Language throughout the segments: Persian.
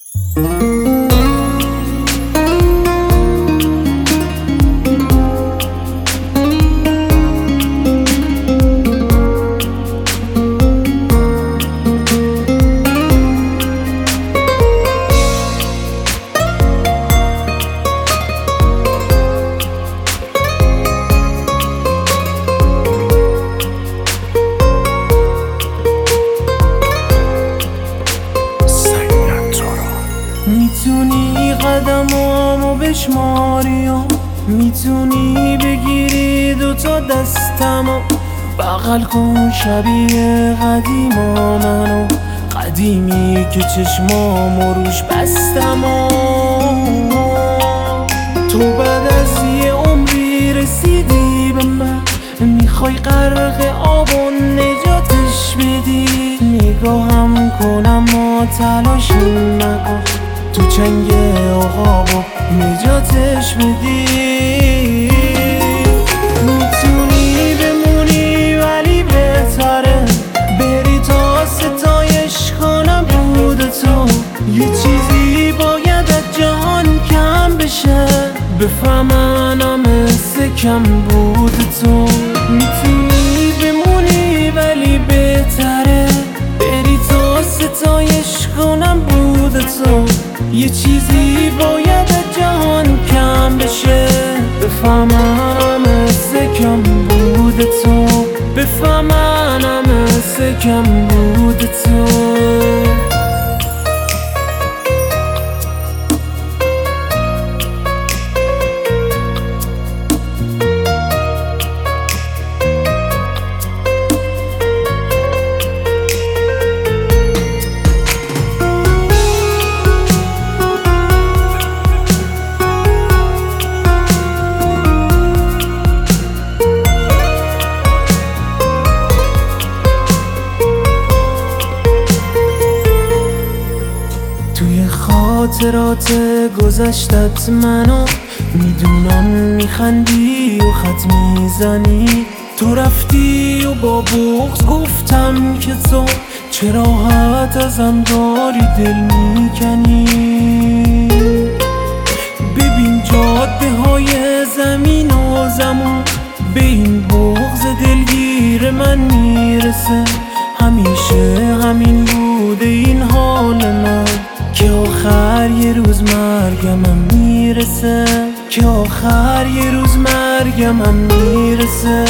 میتونی قدمامو بشماری و میتونی بگیری دوتا دستمو بغل کن شبیه قدیما منو، قدیمی که چشمامو روش بستم و تو بعد از یه عمری رسیدی به من، میخوای غرق آب و نجاتش بدی. نگاهم کنم و تلاش نکن، تو چنگ عقاب نجاتش بدی. میتونی بمونی ولی بهتره بری تا ستایش کنم بود تو. یه چیزی باید از جهان کم بشه بفهمنم مثل کم بود تو. میتونی بمونی ولی بهتره بری تا ستایش کنم بود تو. یه چیزی باید از جهان کم بشه بفهمم مثل کم بود تو، بفهمم مثل کم بود تو. توی خاطرات گذشتت منو میدونم میخندی و خط میزنی. تو رفتی و با بغض گفتم که تو چه راحت ازم داری دل میکنی. ببین جاده های زمین و زمان به این بغض دلگیر من میرسه. همیشه همین بوده این حال من که آخر یه روز مرگمم میرسه، که آخر یه روز مرگمم میرسه.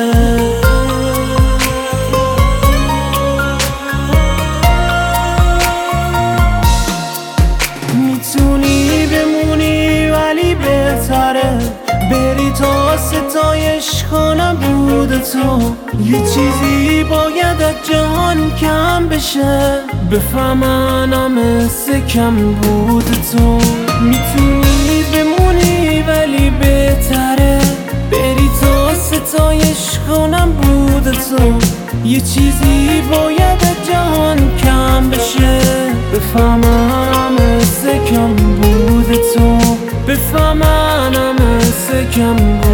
میتونی بمونی ولی بهتره بری تا ستایش کنم بود تو. یه چیزی باید از جهان کم بشه بفهمنم مثل کم بود تو. میتونی بمونی ولی بهتره بری تا ستایش کنم بود تو. یه چیزی باید از جهان کم بشه بفهمم مثل کم بود تو، بفهمم مثل کم بود.